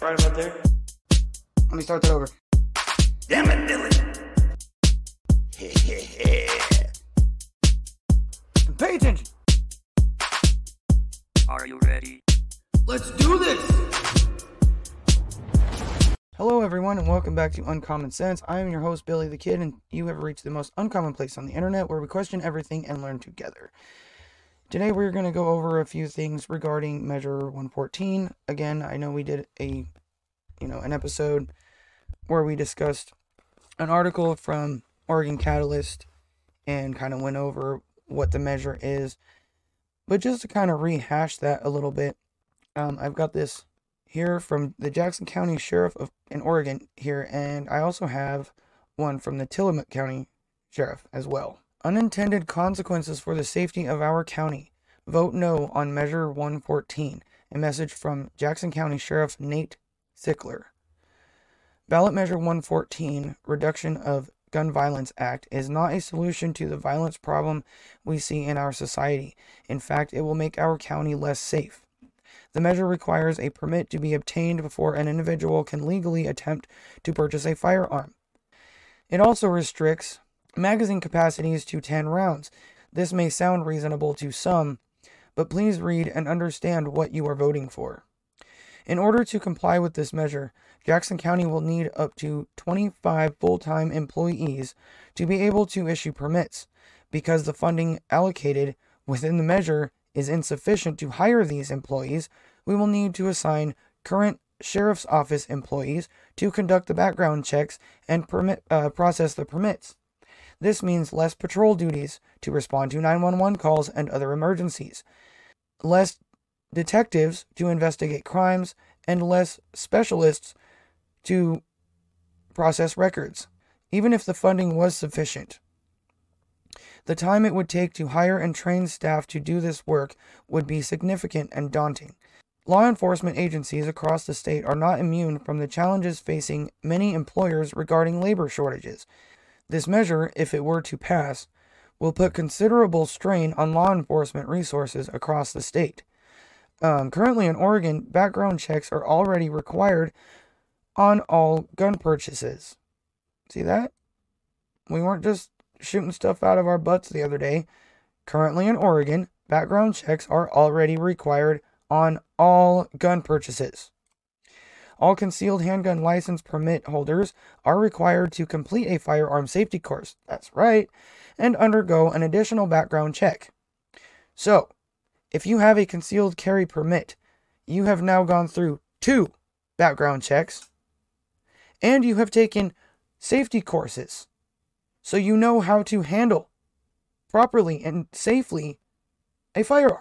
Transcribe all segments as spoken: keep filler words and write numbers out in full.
right about there? Let me start that over. Damn it, Dylan. Pay attention. Are you ready? Let's do this. Hello everyone and welcome back to Uncommon Sense. I am your host Billy the Kid, and you have reached the most uncommon place on the internet where we question everything and learn together. Today we're going to go over a few things regarding Measure one fourteen. Again, I know we did a, you know, an episode where we discussed an article from Oregon Catalyst and kind of went over what the measure is. But just to kind of rehash that a little bit, um, I've got this here from the Jackson County Sheriff of in Oregon here, and I also have one from the Tillamook County Sheriff as well. Unintended consequences for the safety of our county. Vote no on Measure one fourteen. A message from Jackson County Sheriff Nate Sickler. Ballot Measure one fourteen, Reduction of Gun Violence Act, is not a solution to the violence problem we see in our society. In fact, it will make our county less safe. The measure requires a permit to be obtained before an individual can legally attempt to purchase a firearm. It also restricts magazine capacities to ten rounds. This may sound reasonable to some, but please read and understand what you are voting for. In order to comply with this measure, Jackson County will need up to twenty-five full-time employees to be able to issue permits. Because the funding allocated within the measure is insufficient to hire these employees, we will need to assign current Sheriff's Office employees to conduct the background checks and permit, uh, process the permits. This means less patrol duties to respond to nine one one calls and other emergencies, less detectives to investigate crimes, and less specialists to process records. Even if the funding was sufficient, the time it would take to hire and train staff to do this work would be significant and daunting. Law enforcement agencies across the state are not immune from the challenges facing many employers regarding labor shortages. This measure, if it were to pass, will put considerable strain on law enforcement resources across the state. Um, currently in Oregon, background checks are already required on all gun purchases. See that? We weren't just shooting stuff out of our butts the other day. Currently in Oregon, background checks are already required on all gun purchases. All concealed handgun license permit holders are required to complete a firearm safety course. That's right. And undergo an additional background check. So, if you have a concealed carry permit, you have now gone through two background checks, and you have taken safety courses, so you know how to handle properly and safely a firearm.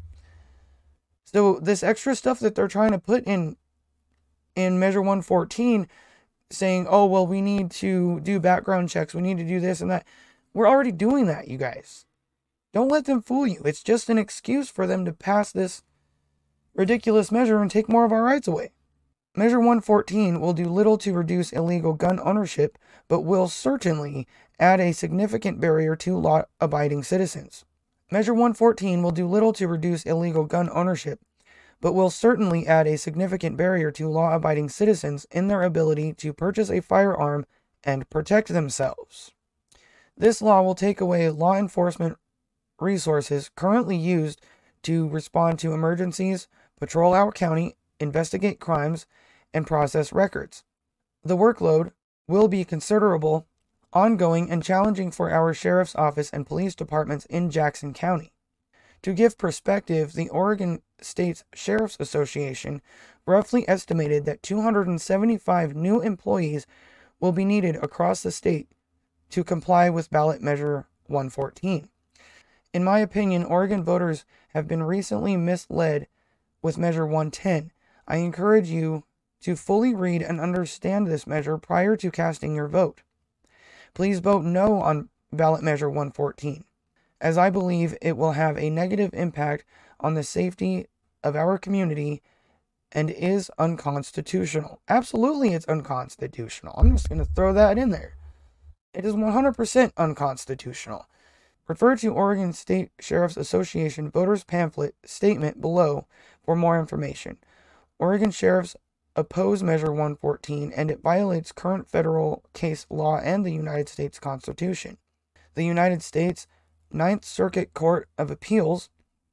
So this extra stuff that they're trying to put in in Measure one fourteen, saying, oh, well, we need to do background checks, we need to do this and that. We're already doing that, you guys. Don't let them fool you. It's just an excuse for them to pass this ridiculous measure and take more of our rights away. Measure one fourteen will do little to reduce illegal gun ownership, but will certainly add a significant barrier to law-abiding citizens. Measure one fourteen will do little to reduce illegal gun ownership, but will certainly add a significant barrier to law-abiding citizens in their ability to purchase a firearm and protect themselves. This law will take away law enforcement resources currently used to respond to emergencies, patrol our county, investigate crimes, and process records. The workload will be considerable, ongoing, and challenging for our Sheriff's Office and police departments in Jackson County. To give perspective, the Oregon State Sheriff's Association roughly estimated that two hundred seventy-five new employees will be needed across the state to comply with ballot measure one fourteen. In my opinion, Oregon voters have been recently misled with measure one ten. I encourage you to fully read and understand this measure prior to casting your vote. Please vote no on ballot measure one fourteen, as I believe it will have a negative impact on the safety of our community and is unconstitutional. Absolutely, it's unconstitutional. I'm just going to throw that in there. It is one hundred percent unconstitutional. Refer to Oregon State Sheriff's Association voters pamphlet statement below for more information. Oregon Sheriff's oppose Measure one fourteen, and it violates current federal case law and the United States Constitution. The United States Ninth Circuit Court of Appeals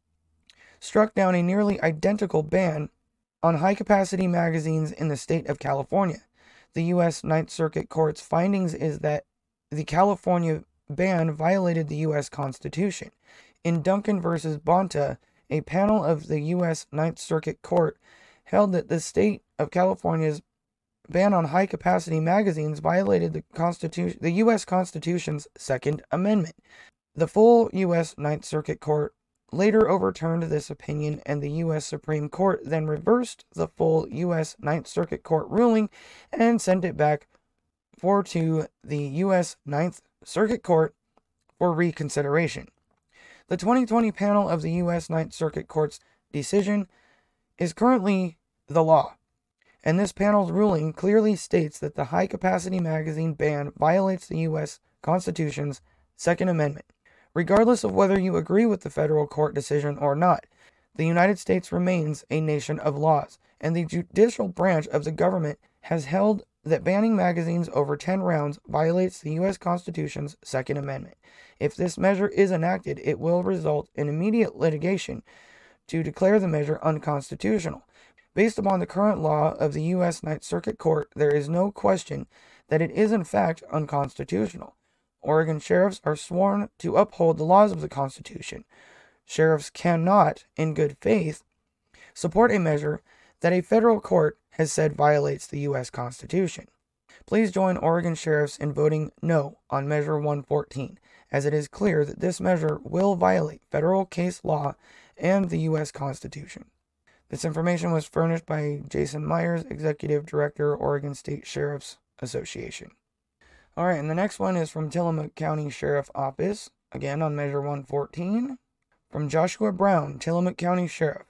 struck down a nearly identical ban on high-capacity magazines in the state of California. The U S Ninth Circuit Court's findings is that the California ban violated the U S Constitution. In Duncan versus Bonta, a panel of the U S Ninth Circuit Court held that the state of California's ban on high-capacity magazines violated the Constitution, the U S Constitution's Second Amendment. The full U S Ninth Circuit Court later overturned this opinion, and the U S Supreme Court then reversed the full U S Ninth Circuit Court ruling and sent it back for to the U S Ninth Circuit Court for reconsideration. The twenty twenty panel of the U S Ninth Circuit Court's decision is currently the law, and this panel's ruling clearly states that the high-capacity magazine ban violates the U S Constitution's Second Amendment. Regardless of whether you agree with the federal court decision or not, the United States remains a nation of laws, and the judicial branch of the government has held that banning magazines over ten rounds violates the U S Constitution's Second Amendment. If this measure is enacted, it will result in immediate litigation to declare the measure unconstitutional. Based upon the current law of the U S Ninth Circuit Court, there is no question that it is in fact unconstitutional. Oregon sheriffs are sworn to uphold the laws of the Constitution. Sheriffs cannot, in good faith, support a measure that a federal court has said violates the U S Constitution. Please join Oregon sheriffs in voting no on Measure one fourteen, as it is clear that this measure will violate federal case law and the U S Constitution. This information was furnished by Jason Myers, Executive Director, Oregon State Sheriff's Association. Alright, and the next one is from Tillamook County Sheriff Office, again on Measure one fourteen. From Joshua Brown, Tillamook County Sheriff.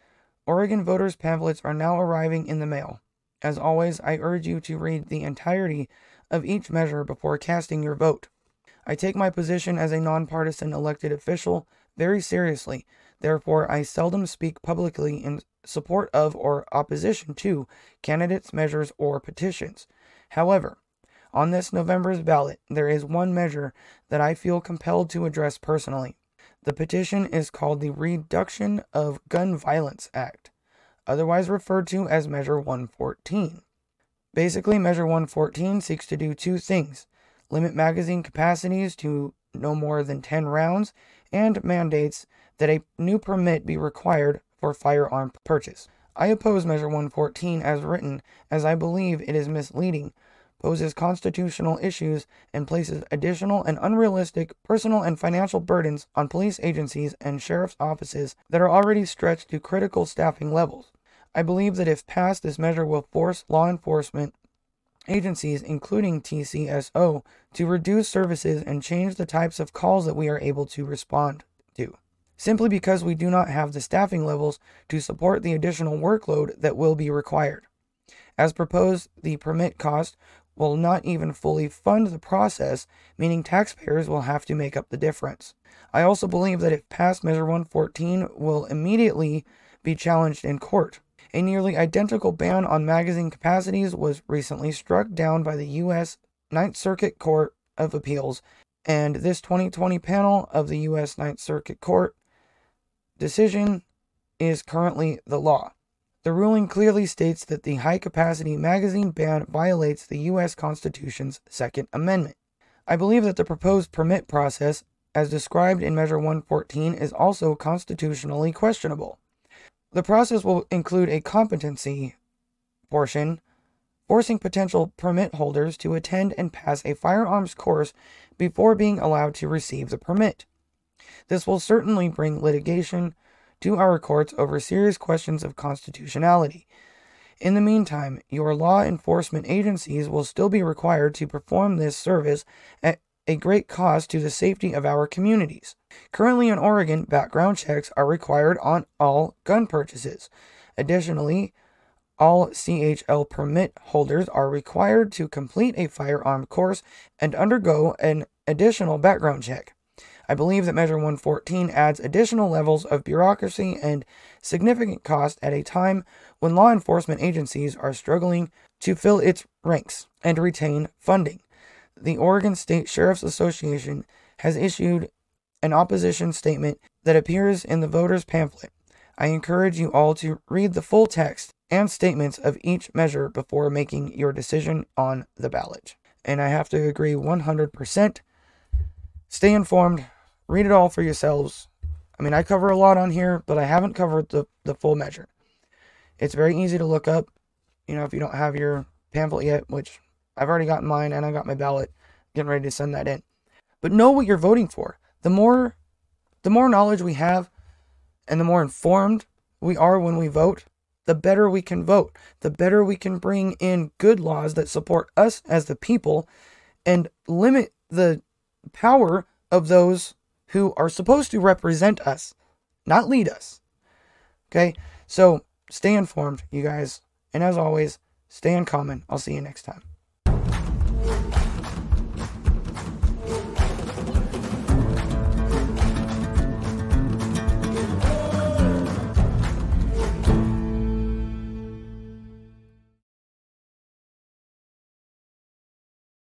Oregon voters' pamphlets are now arriving in the mail. As always, I urge you to read the entirety of each measure before casting your vote. I take my position as a nonpartisan elected official very seriously. Therefore, I seldom speak publicly in support of or opposition to candidates, measures, or petitions. However, on this November's ballot, there is one measure that I feel compelled to address personally. The petition is called the Reduction of Gun Violence Act, otherwise referred to as Measure one fourteen. Basically, Measure one fourteen seeks to do two things: limit magazine capacities to no more than ten rounds, and mandates that a new permit be required for firearm purchase. I oppose Measure one fourteen as written, as I believe it is misleading, poses constitutional issues, and places additional and unrealistic personal and financial burdens on police agencies and sheriff's offices that are already stretched to critical staffing levels. I believe that if passed, this measure will force law enforcement agencies, including T C S O, to reduce services and change the types of calls that we are able to respond to, simply because we do not have the staffing levels to support the additional workload that will be required. As proposed, the permit cost will not even fully fund the process, meaning taxpayers will have to make up the difference. I also believe that if passed, Measure one fourteen will immediately be challenged in court. A nearly identical ban on magazine capacities was recently struck down by the U S Ninth Circuit Court of Appeals, and this twenty twenty panel of the U S Ninth Circuit Court decision is currently the law. The ruling clearly states that the high-capacity magazine ban violates the U S Constitution's Second Amendment. I believe that the proposed permit process, as described in Measure one fourteen, is also constitutionally questionable. The process will include a competency portion, forcing potential permit holders to attend and pass a firearms course before being allowed to receive the permit. This will certainly bring litigation to our courts over serious questions of constitutionality. In the meantime, your law enforcement agencies will still be required to perform this service at a great cost to the safety of our communities. Currently in Oregon, background checks are required on all gun purchases. Additionally, all C H L permit holders are required to complete a firearm course and undergo an additional background check. I believe that Measure one fourteen adds additional levels of bureaucracy and significant cost at a time when law enforcement agencies are struggling to fill its ranks and retain funding. The Oregon State Sheriff's Association has issued an opposition statement that appears in the voters' pamphlet. I encourage you all to read the full text and statements of each measure before making your decision on the ballot. And I have to agree one hundred percent. Stay informed. Read it all for yourselves. I mean, I cover a lot on here, but I haven't covered the, the full measure. It's very easy to look up, you know, if you don't have your pamphlet yet, which I've already gotten mine and I got my ballot, getting ready to send that in. But know what you're voting for. The more, the more knowledge we have and the more informed we are when we vote, the better we can vote. The better we can bring in good laws that support us as the people and limit the power of those who are supposed to represent us, not lead us. Okay? So stay informed, you guys. And as always, stay uncommon. I'll see you next time.